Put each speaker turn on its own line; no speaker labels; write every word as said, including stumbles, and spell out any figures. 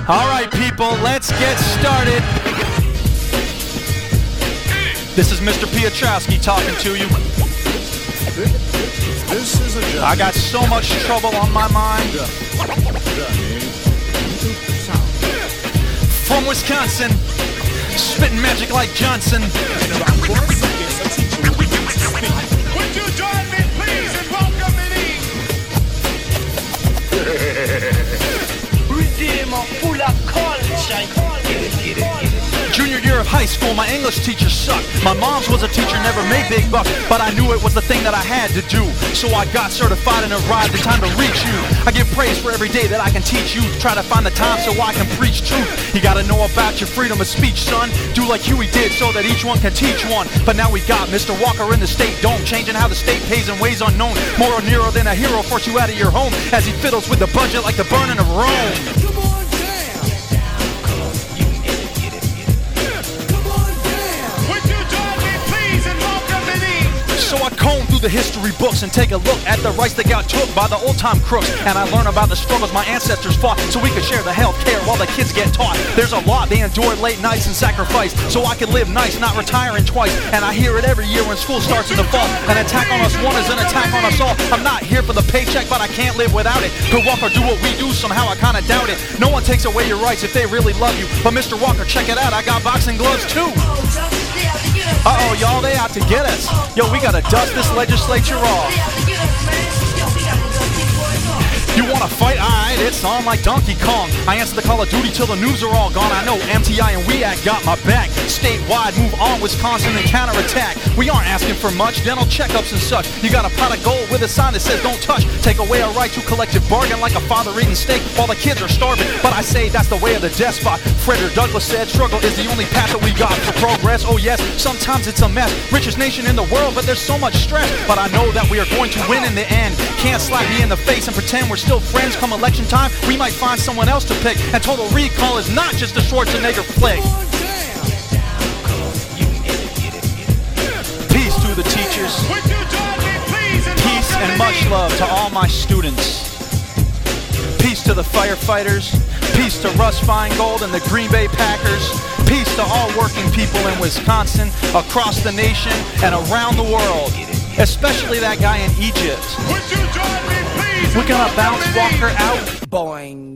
All right, people, let's get started. This is Mister Piotrowski talking to you.
This is a journey.
I got so much trouble on my mind. From Wisconsin, spitting magic like Johnson.
Would you join me, please, and welcome
Junior year of high school, my English teacher sucked. My mom's was a teacher, never made big bucks, but I knew it was the thing that I had to do. So I got certified and arrived in time to reach you. I give praise for every day that I can teach you. Try to find the time so I can preach truth. You gotta know about your freedom of speech, son. Do like Huey did so that each one can teach one. But now we got Mister Walker in the state dome, changing how the state pays in ways unknown. More Nero than a hero, force you out of your home as he fiddles with the budget like the burning of Rome. So I comb through the history books and take a look at the rights that got took by the old-time crooks. And I learn about the struggles my ancestors fought so we could share the health care while the kids get taught. There's a lot they endured, late nights and sacrifice, so I can live nice, not retiring twice. And I hear it every year when school starts in the fall. An attack on us one is an attack on us all. I'm not here for the paycheck, but I can't live without it. Could Walker do what we do? Somehow I kinda doubt it. No one takes away your rights if they really love you. But Mister Walker, check it out, I got boxing gloves too. Uh-oh, y'all, they out to get us. Yo, we gotta dust this legislature off. You wanna fight? Alright, it's on like Donkey Kong. I answer the call of duty till the news are all gone. I know M T I and W E A C got my back. Statewide, move on, Wisconsin and counterattack. We aren't asking for much, dental checkups and such. You got a pot of gold with a sign that says don't touch. Take away our right to collective bargain like a father eating steak while the kids are starving. But I say that's the way of the despot. Frederick Douglass said struggle is the only path that we got for progress. Oh yes, sometimes it's a mess. Richest nation in the world, but there's so much stress. But I know that we are going to win in the end. Can't slap me in the face and pretend we're still friends. Come election time, we might find someone else to pick. And Total Recall is not just a Schwarzenegger flick. Peace to the teachers. Peace and much love to all my students. Peace to the firefighters. Peace to Russ Feingold and the Green Bay Packers. Peace to all working people in Wisconsin, across the nation, and around the world. Especially that guy in Egypt.
Would you join me, please?
We're gonna bounce Walker out.
Boing.